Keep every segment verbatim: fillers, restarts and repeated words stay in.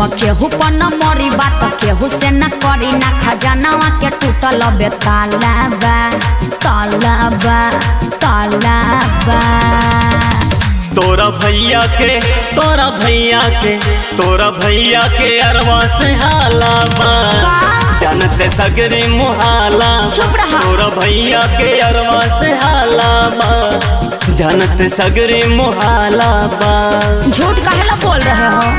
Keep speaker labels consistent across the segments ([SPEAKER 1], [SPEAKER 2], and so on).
[SPEAKER 1] केहू पर न मरी बात केहू से न करी ना खजानावा के टूटल बे तालाबा तालाबा तालाबा।
[SPEAKER 2] तोरा भैया के तोरा भैया के तोरा भैया के अरवा से हाला बा जानते सगरी मुहाला। तोरा भैया के अरवा से हाला बा जानते सगरी मुहाला बा।
[SPEAKER 1] झूठ काहेला बोल रहे हो?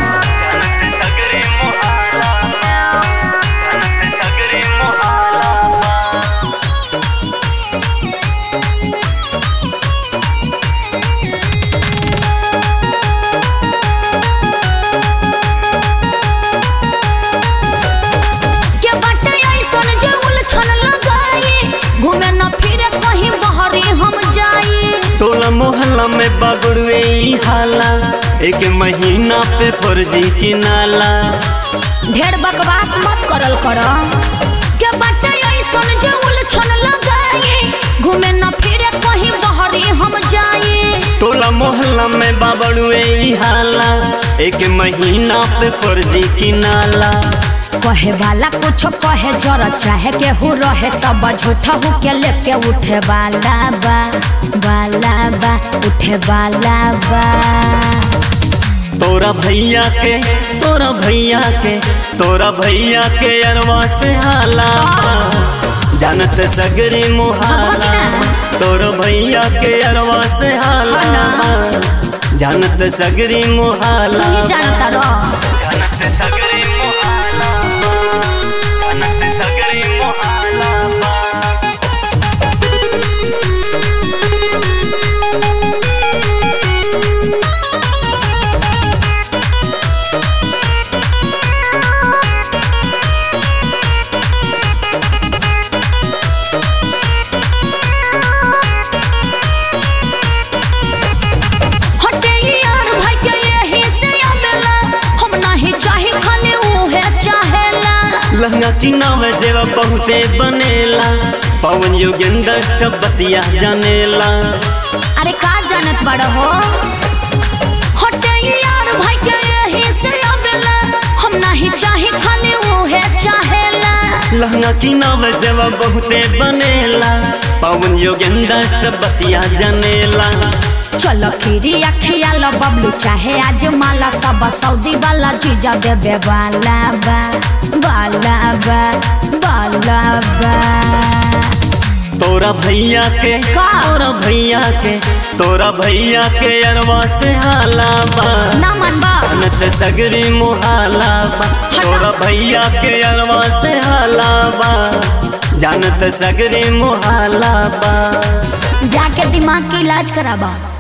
[SPEAKER 2] टोला मोहल्ला में बागुड़वे हाला एक महीना पे फर्जी की नाला।
[SPEAKER 1] ढेर बकवास मत करल कर के बाटे ऐसन जे उलझन लगाई घूमे न फिरे कहीं बहरी हम जाई।
[SPEAKER 2] टोला मोहल्ला में बागुड़वे हाला एक महीना पे फर्जी की नाला।
[SPEAKER 1] कहे वाला कुछ कहे जरा चाहे केहू रहे सब झूठा हो के लेके उठे वाला बा वाला बा उठे वाला बा।
[SPEAKER 2] तोरा भैया के तोरा भैया के तोरा भैया के अरवा से हाला जानत सगरी मुहाला। तोरा भैया के अरवा से हाला जानत सगरी मुहाला।
[SPEAKER 1] जानता रहो
[SPEAKER 2] लहंगा की नाव जेवा बहुते बनेला पवन योगेंद्र सब बतिया जानेला।
[SPEAKER 1] अरे का जानत बड़ हो हटे यार भाई के यही से आवेला हम नहीं चाहे खाली उहे चाहेला।
[SPEAKER 2] लहंगा की नाव जेवा बहुते बनेला पवन योगेंद्र सब बतिया जानेला।
[SPEAKER 1] चलो खीरी अखिया लो बबलू चाहे आज माला सब सऊदी वाला जीजा देवे वाला बा वाला बा वाला बा।
[SPEAKER 2] तोरा भैया के तोरा भैया के तोरा भैया के अरवा से हाला बा
[SPEAKER 1] ना मनबा
[SPEAKER 2] जानत सगरी मुहाला बा। तोरा भैया के अरवा से हाला बा जानत सगरी मुहाला बा।
[SPEAKER 1] जाके दिमाग की इलाज कराबा।